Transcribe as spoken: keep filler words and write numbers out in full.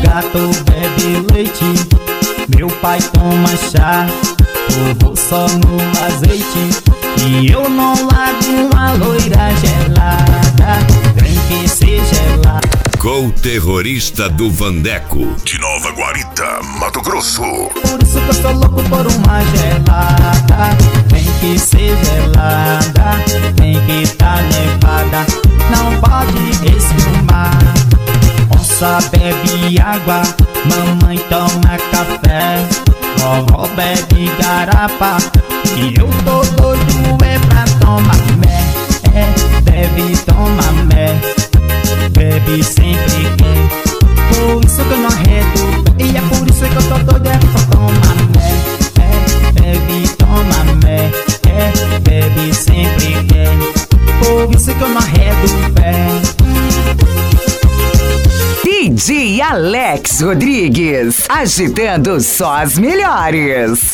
gato bebe leite, meu pai toma chá, eu vou só no azeite. E eu não largo uma loira gelada, tem que ser gelada. Com o terrorista do Vandeco, de Nova Guarita, Mato Grosso. Por isso que eu sou louco por uma gelada, tem que ser gelada, tem que tá nevada, não pode esfumar. Onça bebe água, mamãe toma café, vovó bebe garapa, e eu tô doido é pra tomar mé, é, bebe, toma mé, bebe sempre quer. Por isso que eu não arredo, e é por isso que eu tô doido é pra tomar mé, é, bebe, toma mé, é, bebe sempre quer. Por isso que eu não arredo pé. D J Alex Rodrigues, agitando só as melhores.